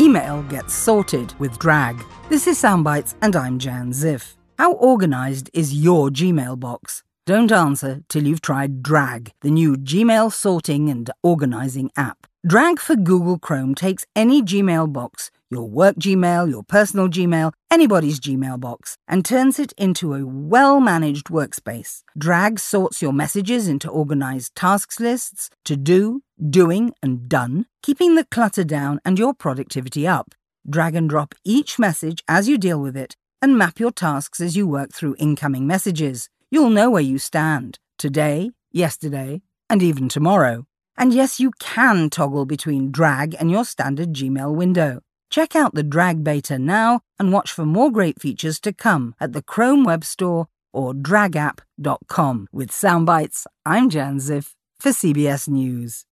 email gets sorted with Drag. This is Soundbites and I'm Jan Ziff. How organised is your Gmail box? Don't answer till you've tried Drag, the new Gmail sorting and organising app. Drag for Google Chrome takes any Gmail box, your work Gmail, your personal Gmail, anybody's Gmail box, and turns it into a well-managed workspace. Drag sorts your messages into organised tasks lists, to do, doing, and done, keeping the clutter down and your productivity up. Drag and drop each message as you deal with it, and map your tasks as you work through incoming messages. You'll know where you stand, today, yesterday, and even tomorrow. And yes, you can toggle between Drag and your standard Gmail window. Check out the Drag beta now and watch for more great features to come at the Chrome Web Store or dragapp.com. With Soundbites, I'm Jan Ziff for CBS News.